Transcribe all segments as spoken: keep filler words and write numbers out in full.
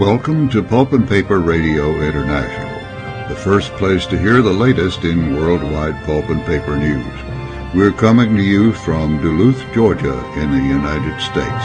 Welcome to Pulp and Paper Radio International, the first place to hear the latest in worldwide pulp and paper news. We're coming to you from Duluth, Georgia, in the United States.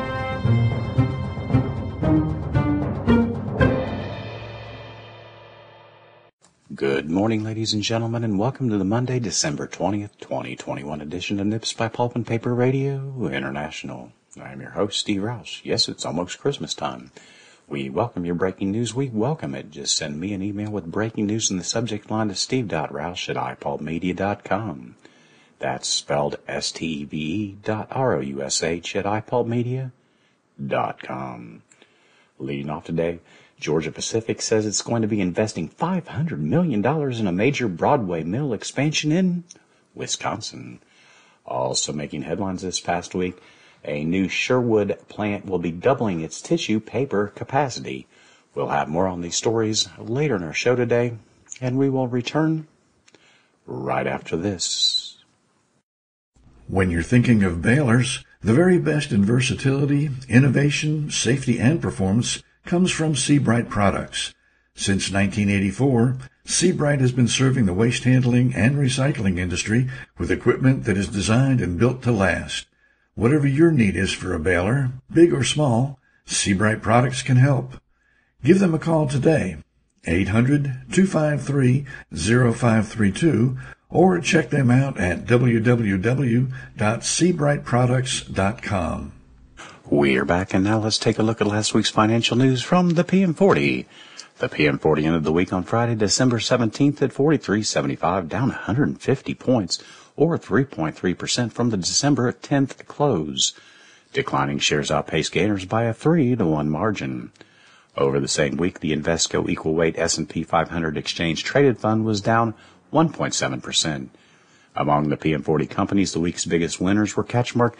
Good morning, ladies and gentlemen, and welcome to the Monday, December twentieth, twenty twenty-one edition of Nips by Pulp and Paper Radio International. I'm your host, Steve Roush. Yes, it's almost Christmas time. We welcome your breaking news. We welcome it. Just send me an email with breaking news in the subject line to steve.roush at i pulp media dot com. That's spelled S T E V E dot R O U S H at i pulp media dot com. Leading off today, Georgia Pacific says it's going to be investing five hundred million dollars in a major Broadway mill expansion in Wisconsin. Also making headlines this past week, a new Sherwood plant will be doubling its tissue paper capacity. We'll have more on these stories later in our show today, and we will return right after this. When you're thinking of balers, the very best in versatility, innovation, safety, and performance comes from Seabright Products. Since nineteen eighty-four, Seabright has been serving the waste handling and recycling industry with equipment that is designed and built to last. Whatever your need is for a baler, big or small, Seabright Products can help. Give them a call today, eight hundred, two five three, zero five three two, or check them out at w w w dot seabright products dot com. We're back, and now let's take a look at last week's financial news from the P M forty. The P M forty ended the week on Friday, December seventeenth at forty-three seventy-five, down one hundred fifty points, or three point three percent from the December tenth close. Declining shares outpaced gainers by a three to one margin. Over the same week, the Invesco Equal Weight S and P five hundred Exchange Traded Fund was down one point seven percent. Among the P M forty companies, the week's biggest winners were Catchmark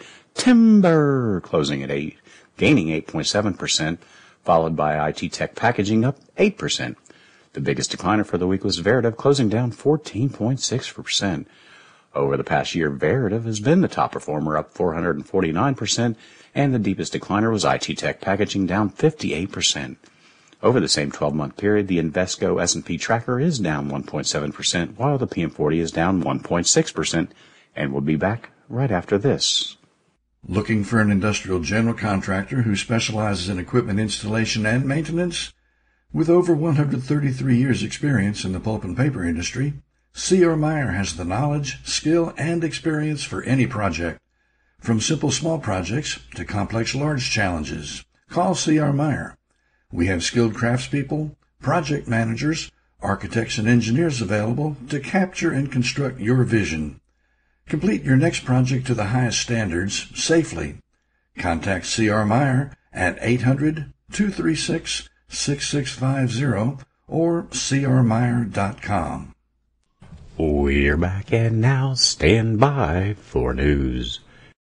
Timber, closing at eight, gaining eight point seven percent, followed by I T Tech Packaging up eight percent. The biggest decliner for the week was Veritiv, closing down fourteen point six percent. Over the past year, Veritiv has been the top performer, up four hundred forty-nine percent, and the deepest decliner was I T Tech Packaging, down fifty-eight percent. Over the same twelve-month period, the Invesco S and P tracker is down one point seven percent, while the P M forty is down one point six percent, and we'll be back right after this. Looking for an industrial general contractor who specializes in equipment installation and maintenance? With over one hundred thirty-three years experience in the pulp and paper industry, C R. Meyer has the knowledge, skill, and experience for any project. From simple small projects to complex large challenges, call C R. Meyer. We have skilled craftspeople, project managers, architects, and engineers available to capture and construct your vision. Complete your next project to the highest standards safely. Contact C R. Meyer at eight hundred, two three six, six six five zero or c r meyer dot com. We're back, and now stand by for news.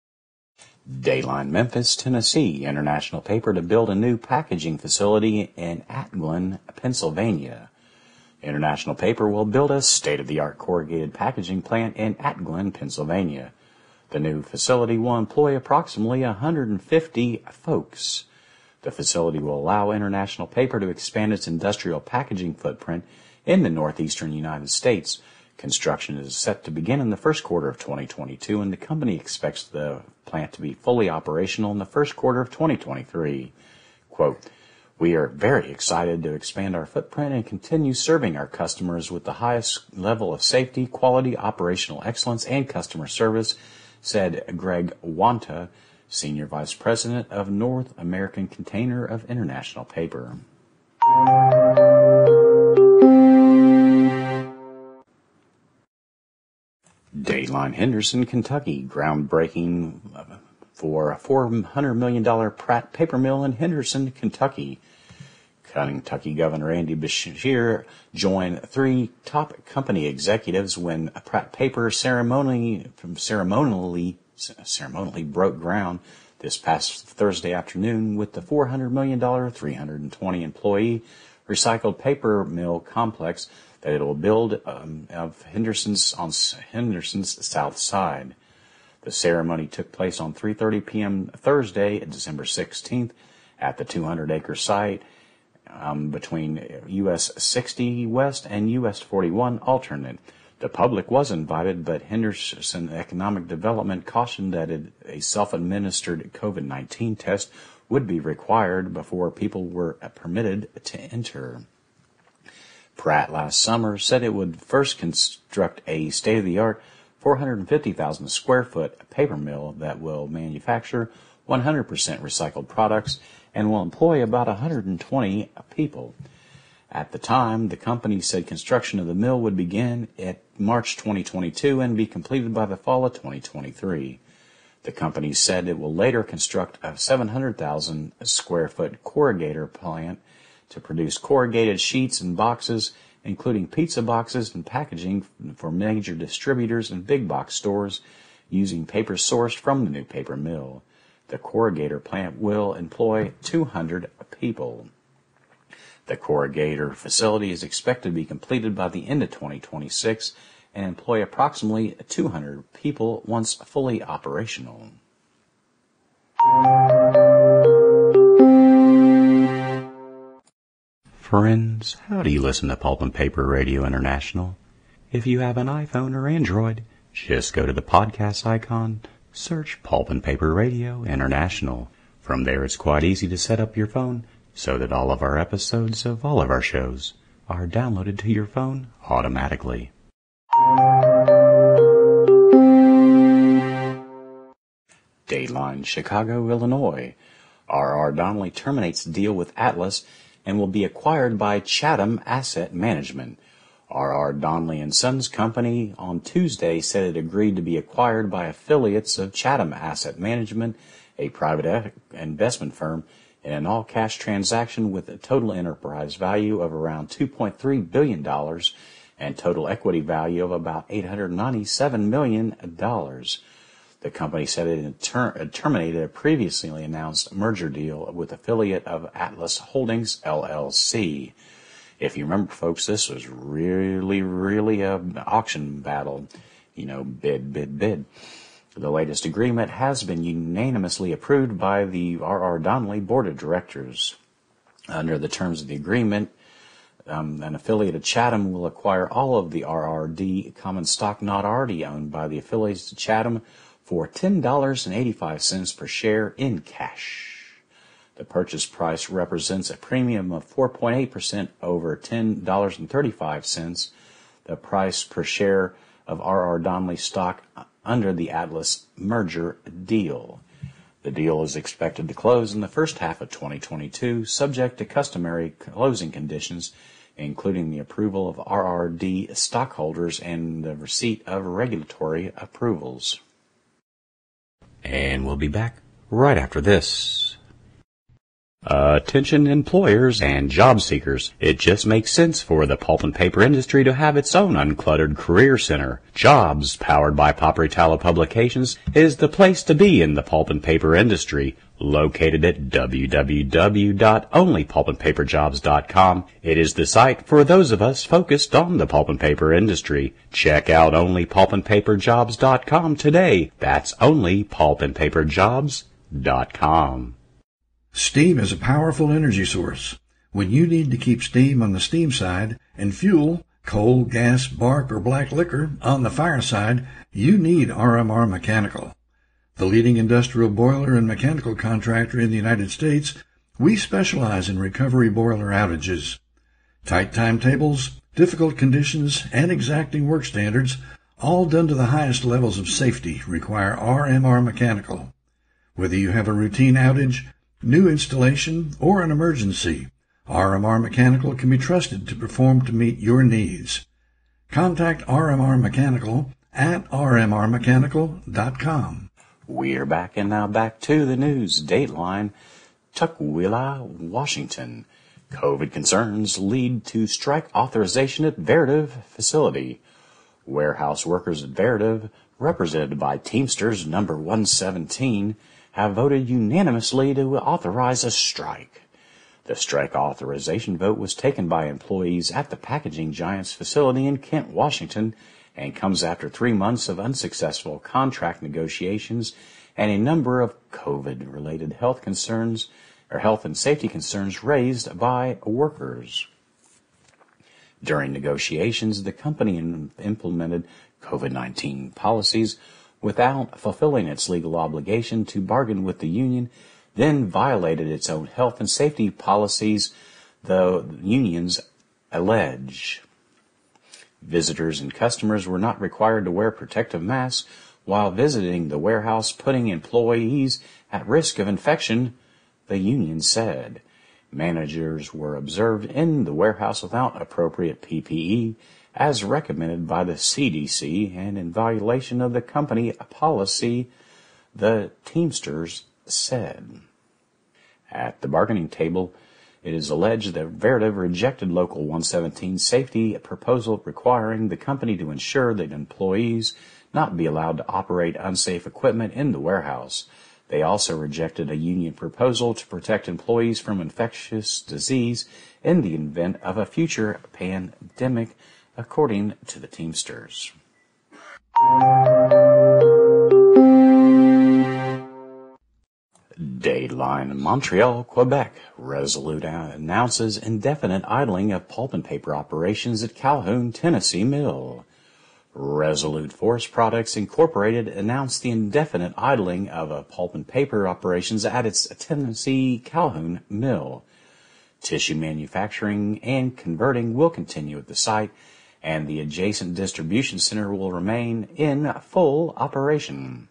Dayline Memphis, Tennessee International Paper to build a new packaging facility in Atglen, Pennsylvania. International Paper will build a state-of-the-art corrugated packaging plant in Atglen, Pennsylvania. The new facility will employ approximately one hundred fifty folks. The facility will allow International Paper to expand its industrial packaging footprint in the northeastern United States. Construction is set to begin in the first quarter of twenty twenty-two, and the company expects the plant to be fully operational in the first quarter of twenty twenty-three. Quote, "We are very excited to expand our footprint and continue serving our customers with the highest level of safety, quality, operational excellence, and customer service," said Greg Wanta, Senior Vice President of North American Container of International Paper. Dayline Henderson, Kentucky, groundbreaking for a four hundred million dollars Pratt paper mill in Henderson, Kentucky. Kentucky Governor Andy Beshear joined three top company executives when Pratt Paper ceremonially, ceremonially, ceremonially broke ground this past Thursday afternoon with the four hundred million dollars, three hundred twenty employee recycled paper mill complex that it will build um, of Henderson's on Henderson's south side. The ceremony took place on three thirty p.m. Thursday, December sixteenth, at the two hundred acre site um, between U S sixty West and U S forty-one alternate. The public was invited, but Henderson Economic Development cautioned that it, a self-administered COVID nineteen test would be required before people were permitted to enter. Pratt last summer said it would first construct a state-of-the-art four hundred fifty thousand square foot paper mill that will manufacture one hundred percent recycled products and will employ about one hundred twenty people. At the time, the company said construction of the mill would begin at March twenty twenty-two and be completed by the fall of twenty twenty-three. The company said it will later construct a seven hundred thousand square foot corrugator plant to produce corrugated sheets and boxes, including pizza boxes and packaging for major distributors and big box stores using paper sourced from the new paper mill. The corrugator plant will employ two hundred people. The corrugator facility is expected to be completed by the end of twenty twenty-six and employ approximately two hundred people once fully operational. Friends, how do you listen to Pulp and Paper Radio International? If you have an iPhone or Android, just go to the podcast icon, search Pulp and Paper Radio International. From there, it's quite easy to set up your phone so that all of our episodes of all of our shows are downloaded to your phone automatically. Dateline Chicago, Illinois. R R. Donnelley terminates deal with Atlas and will be acquired by Chatham Asset Management. R R. Donnelley and Sons Company on Tuesday said it agreed to be acquired by affiliates of Chatham Asset Management, a private investment firm, in an all-cash transaction with a total enterprise value of around two point three billion dollars and total equity value of about eight hundred ninety-seven million dollars. The company said it had ter- terminated a previously announced merger deal with affiliate of Atlas Holdings, L L C. If you remember, folks, this was really, really an auction battle. You know, bid, bid, bid. The latest agreement has been unanimously approved by the R R. Donnelley Board of Directors. Under the terms of the agreement, um, an affiliate of Chatham will acquire all of the R R D common stock not already owned by the affiliates of Chatham for ten dollars and eighty-five cents per share in cash. The purchase price represents a premium of four point eight percent over ten dollars and thirty-five cents, the price per share of R R. Donnelley stock under the Atlas merger deal. The deal is expected to close in the first half of twenty twenty-two, subject to customary closing conditions, including the approval of R R D stockholders and the receipt of regulatory approvals. And we'll be back right after this. Attention employers and job seekers. It just makes sense for the pulp and paper industry to have its own uncluttered career center. Jobs, powered by Paperitalo Publications, is the place to be in the pulp and paper industry. Located at w w w dot only pulp and paper jobs dot com, it is the site for those of us focused on the pulp and paper industry. Check out only pulp and paper jobs dot com today. That's only pulp and paper jobs dot com. Steam is a powerful energy source. When you need to keep steam on the steam side and fuel, coal, gas, bark, or black liquor on the fire side, you need R M R Mechanical. The leading industrial boiler and mechanical contractor in the United States, we specialize in recovery boiler outages. Tight timetables, difficult conditions, and exacting work standards, all done to the highest levels of safety, require R M R Mechanical. Whether you have a routine outage, new installation, or an emergency, R M R Mechanical can be trusted to perform to meet your needs. Contact R M R Mechanical at r m r mechanical dot com. We're back, and now back to the news. Dateline, Tukwila, Washington. COVID concerns lead to strike authorization at Veritiv facility. Warehouse workers at Veritiv, represented by Teamsters number one seventeen, have voted unanimously to authorize a strike. The strike authorization vote was taken by employees at the packaging giant's facility in Kent, Washington, and comes after three months of unsuccessful contract negotiations and a number of COVID-related health concerns or health and safety concerns raised by workers. During negotiations, the company implemented COVID nineteen policies without fulfilling its legal obligation to bargain with the union, then violated its own health and safety policies, the unions allege. Visitors and customers were not required to wear protective masks while visiting the warehouse, putting employees at risk of infection, the union said. Managers were observed in the warehouse without appropriate P P E, as recommended by the C D C and in violation of the company policy, the Teamsters said. At the bargaining table, it is alleged that Veritiv rejected Local one seventeen's safety proposal requiring the company to ensure that employees not be allowed to operate unsafe equipment in the warehouse. They also rejected a union proposal to protect employees from infectious disease in the event of a future pandemic, according to the Teamsters. Dateline Montreal, Quebec. Resolute announces indefinite idling of pulp and paper operations at Calhoun, Tennessee mill. Resolute Forest Products Incorporated announced the indefinite idling of a pulp and paper operations at its Tennessee Calhoun mill. Tissue manufacturing and converting will continue at the site, and the adjacent distribution center will remain in full operation.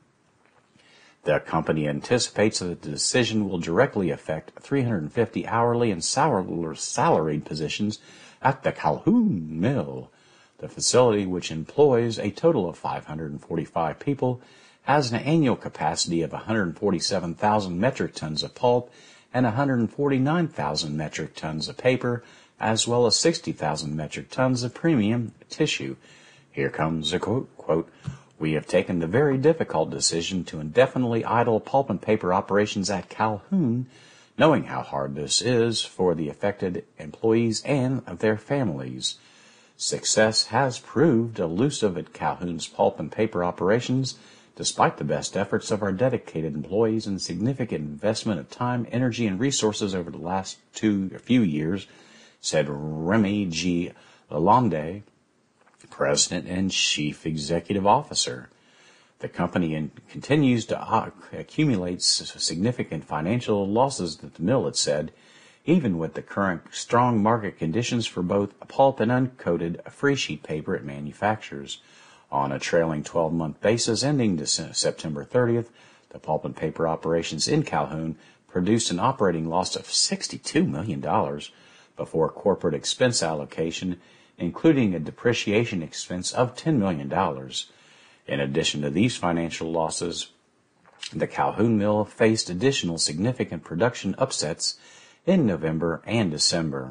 The company anticipates that the decision will directly affect three hundred fifty hourly and salaried positions at the Calhoun mill. The facility, which employs a total of five hundred forty-five people, has an annual capacity of one hundred forty-seven thousand metric tons of pulp and one hundred forty-nine thousand metric tons of paper, as well as sixty thousand metric tons of premium tissue. Here comes a quote, quote, "We have taken the very difficult decision to indefinitely idle pulp and paper operations at Calhoun, knowing how hard this is for the affected employees and their families. Success has proved elusive at Calhoun's pulp and paper operations, despite the best efforts of our dedicated employees and significant investment of time, energy, and resources over the last two few years," said Remy G. Lalonde, President and Chief Executive Officer. The company in, continues to uh, accumulate significant financial losses that the mill had said, even with the current strong market conditions for both pulp and uncoated freesheet paper it manufactures. On a trailing twelve-month basis ending September thirtieth, the pulp and paper operations in Calhoun produced an operating loss of sixty-two million dollars before corporate expense allocation, including a depreciation expense of ten million dollars. In addition to these financial losses, the Calhoun mill faced additional significant production upsets in November and December.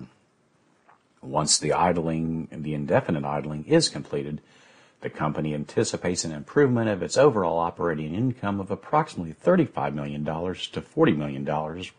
Once the idling, the indefinite idling is completed, the company anticipates an improvement of its overall operating income of approximately thirty-five million dollars to forty million dollars,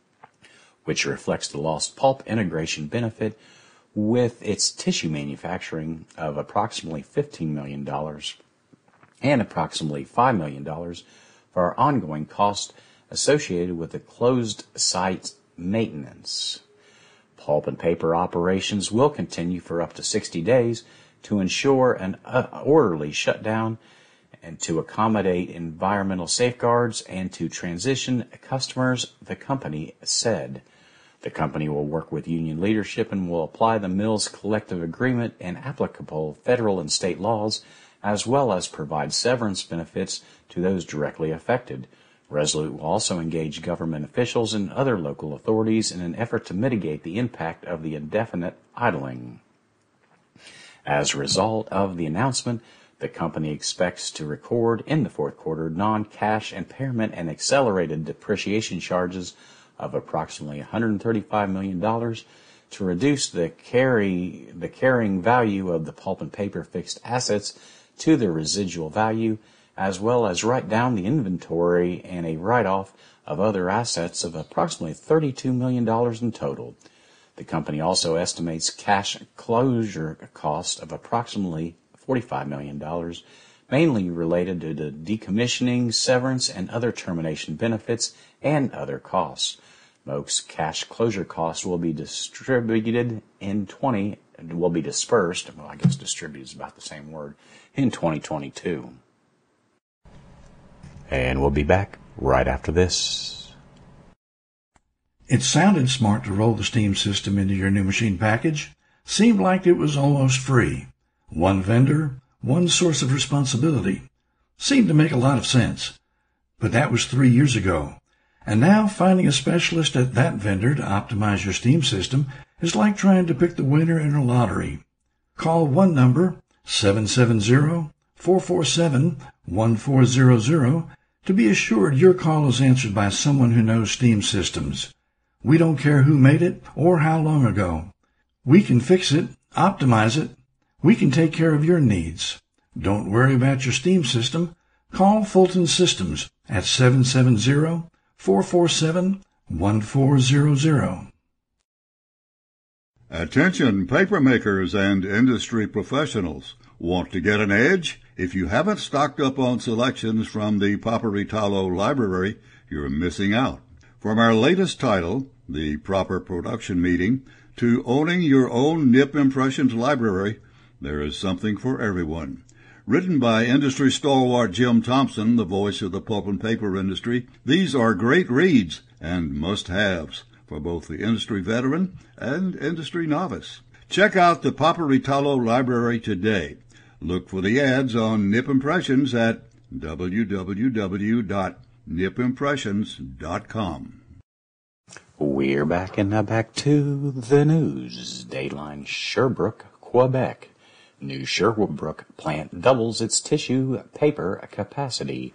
which reflects the lost pulp integration benefit with its tissue manufacturing of approximately fifteen million dollars and approximately five million dollars for ongoing costs associated with the closed site maintenance. Pulp and paper operations will continue for up to sixty days to ensure an uh, orderly shutdown and to accommodate environmental safeguards and to transition customers, the company said. The company will work with union leadership and will apply the mill's collective agreement and applicable federal and state laws, as well as provide severance benefits to those directly affected. Resolute will also engage government officials and other local authorities in an effort to mitigate the impact of the indefinite idling. As a result of the announcement, the company expects to record in the fourth quarter non-cash impairment and accelerated depreciation charges of approximately one hundred thirty-five million dollars to reduce the carry the carrying value of the pulp and paper fixed assets to their residual value, as well as write down the inventory and a write-off of other assets of approximately thirty-two million dollars in total. The company also estimates cash closure costs of approximately forty-five million dollars, mainly related to the decommissioning, severance, and other termination benefits and other costs. Most cash closure costs will be distributed in twenty will be dispersed. Well, I guess distributed is about the same word in twenty twenty-two. And we'll be back right after this. It sounded smart to roll the Steam system into your new machine package. Seemed like it was almost free. One vendor, one source of responsibility. Seemed to make a lot of sense. But that was three years ago. And now finding a specialist at that vendor to optimize your Steam system is like trying to pick the winner in a lottery. Call one number, seven seven zero, four four seven, one four zero zero, to be assured your call is answered by someone who knows Steam systems. We don't care who made it or how long ago. We can fix it, optimize it. We can take care of your needs. Don't worry about your Steam system. Call Fulton Systems at seven seven zero, four four seven, one four zero zero. Attention paper makers and industry professionals. Want to get an edge? If you haven't stocked up on selections from the Paperitalo Library, you're missing out. From our latest title, The Proper Production Meeting, to owning your own Nip Impressions library, there is something for everyone. Written by industry stalwart Jim Thompson, the voice of the pulp and paper industry, these are great reads and must-haves for both the industry veteran and industry novice. Check out the Paperitalo Library today. Look for the ads on Nip Impressions at w w w dot nip impressions dot com. We're back and now back to the news. Dateline Sherbrooke, Quebec. New Sherbrooke plant doubles its tissue paper capacity.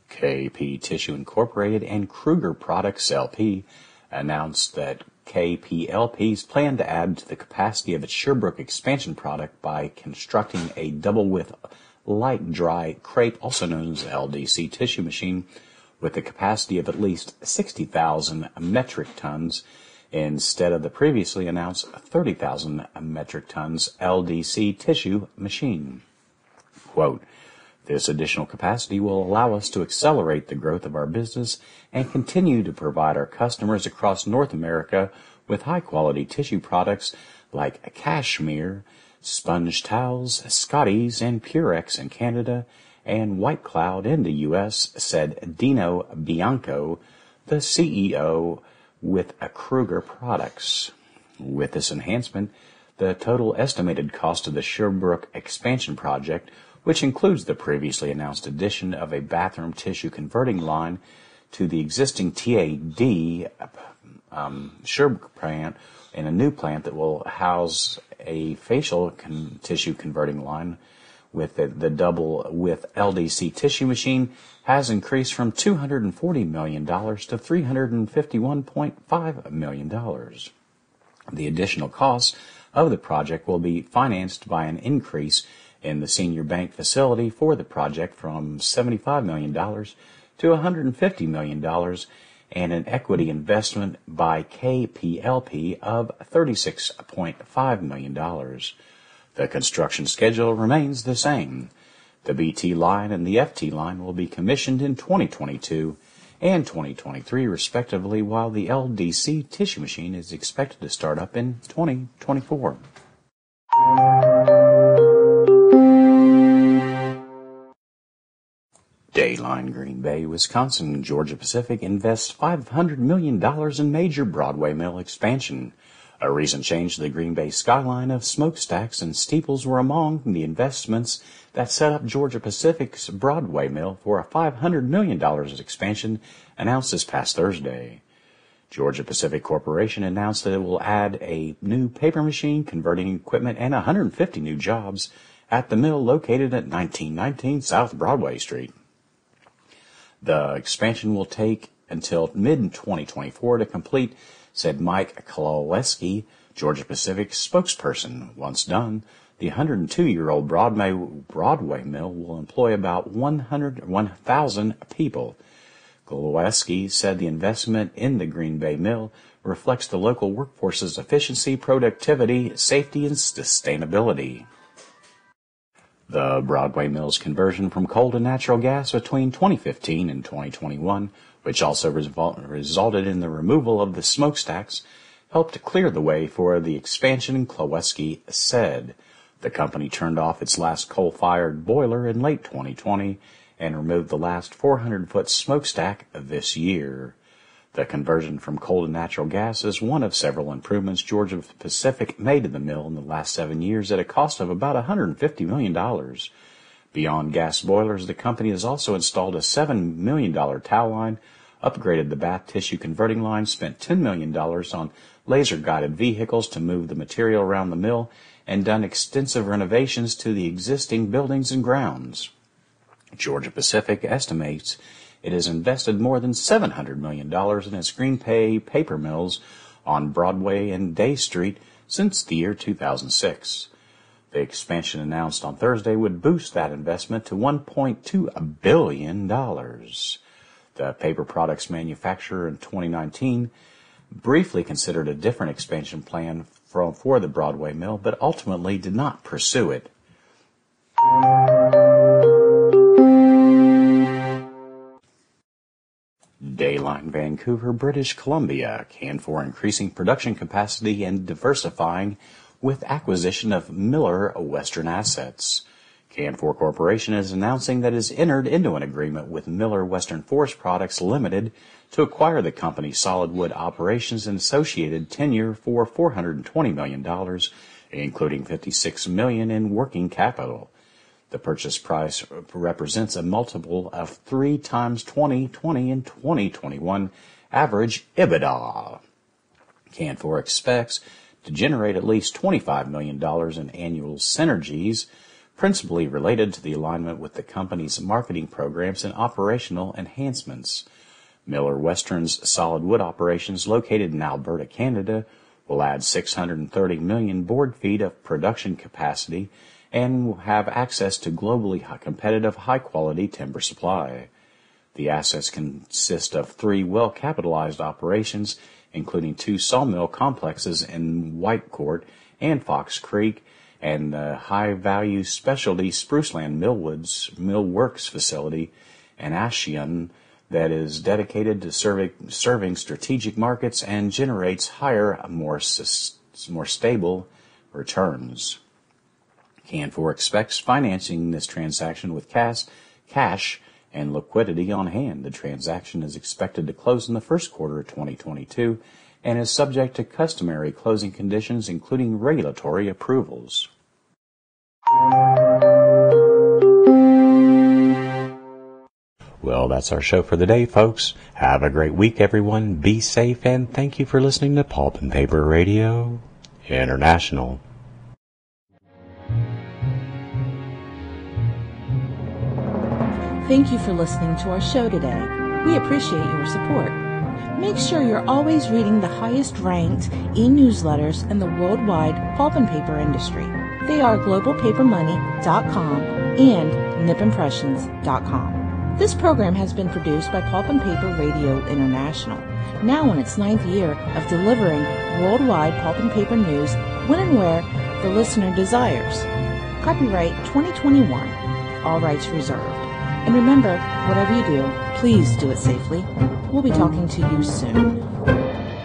K P Tissue Incorporated and Kruger Products L P announced that K P L P's plan to add to the capacity of its Sherbrooke expansion product by constructing a double-width light dry crepe, also known as L D C tissue machine, with a capacity of at least sixty thousand metric tons instead of the previously announced thirty thousand metric tons L D C tissue machine. Quote, "This additional capacity will allow us to accelerate the growth of our business and continue to provide our customers across North America with high-quality tissue products like cashmere, sponge towels, Scotties, and Purex in Canada, and White Cloud in the U S, said Dino Bianco, the C E O with Kruger Products. With this enhancement, the total estimated cost of the Sherbrooke expansion project, which includes the previously announced addition of a bathroom tissue converting line to the existing T A D um, Sherbrooke plant, and a new plant that will house a facial con- tissue converting line with the, the double with L D C tissue machine, has increased from two hundred forty million dollars to three hundred fifty-one point five million dollars. The additional costs of the project will be financed by an increase in the senior bank facility for the project from seventy-five million dollars to one hundred fifty million dollars, and an equity investment by K P L P of thirty-six point five million dollars. The construction schedule remains the same. The B T line and the F T line will be commissioned in twenty twenty-two and twenty twenty-three, respectively, while the L D C tissue machine is expected to start up in twenty twenty-four. Dayline Green Bay, Wisconsin, Georgia Pacific invests five hundred million dollars in major Broadway mill expansion. A recent change to the Green Bay skyline of smokestacks and steeples were among the investments that set up Georgia Pacific's Broadway mill for a five hundred million dollars expansion announced this past Thursday. Georgia Pacific Corporation announced that it will add a new paper machine, converting equipment, and one hundred fifty new jobs at the mill located at nineteen nineteen South Broadway Street. The expansion will take until mid twenty twenty-four to complete, said Mike Kowalski, Georgia Pacific spokesperson. Once done, the one hundred two-year-old Broadway, Broadway mill will employ about one hundred one thousand people. Kowalski said the investment in the Green Bay mill reflects the local workforce's efficiency, productivity, safety, and sustainability. The Broadway Mill's conversion from coal to natural gas between twenty fifteen and twenty twenty-one, which also result, resulted in the removal of the smokestacks, helped clear the way for the expansion in Kloweski said. The company turned off its last coal-fired boiler in late twenty twenty and removed the last four hundred foot smokestack this year. The conversion from coal to natural gas is one of several improvements Georgia-Pacific made to the mill in the last seven years at a cost of about one hundred fifty million dollars. Beyond gas boilers, the company has also installed a seven million dollars towel line, upgraded the bath tissue converting line, spent ten million dollars on laser-guided vehicles to move the material around the mill, and done extensive renovations to the existing buildings and grounds. Georgia-Pacific estimates it has invested more than seven hundred million dollars in its green pay paper mills on Broadway and Day Street since the year two thousand six. The expansion announced on Thursday would boost that investment to one point two billion dollars. The paper products manufacturer in twenty nineteen briefly considered a different expansion plan for, for the Broadway mill, but ultimately did not pursue it. Dayline Vancouver, British Columbia, Canfor increasing production capacity and diversifying with acquisition of Miller Western Assets. Canfor Corporation is announcing that it has entered into an agreement with Miller Western Forest Products Limited to acquire the company's solid wood operations and associated tenure for four hundred twenty million dollars, including fifty-six million dollars in working capital. The purchase price represents a multiple of three times twenty twenty and twenty twenty-one average EBITDA. Canfor expects to generate at least twenty-five million dollars in annual synergies, principally related to the alignment with the company's marketing programs and operational enhancements. Miller Western's solid wood operations located in Alberta, Canada, will add six hundred thirty million board feet of production capacity and will have access to globally competitive high-quality timber supply. The assets consist of three well-capitalized operations, including two sawmill complexes in Whitecourt and Fox Creek, and the high-value specialty Spruceland Millwoods Millworks facility in Ashian that is dedicated to serving, serving strategic markets and generates higher, more, more stable returns. Canfor expects financing this transaction with cash, cash and liquidity on hand. The transaction is expected to close in the first quarter of twenty twenty-two and is subject to customary closing conditions, including regulatory approvals. Well, that's our show for the day, folks. Have a great week, everyone. Be safe, and thank you for listening to Pulp and Paper Radio International. Thank you for listening to our show today. We appreciate your support. Make sure you're always reading the highest ranked e-newsletters in the worldwide pulp and paper industry. They are global paper money dot com and nip impressions dot com. This program has been produced by Pulp and Paper Radio International, now in its ninth year of delivering worldwide pulp and paper news when and where the listener desires. Copyright twenty twenty-one. All rights reserved. And remember, whatever you do, please do it safely. We'll be talking to you soon.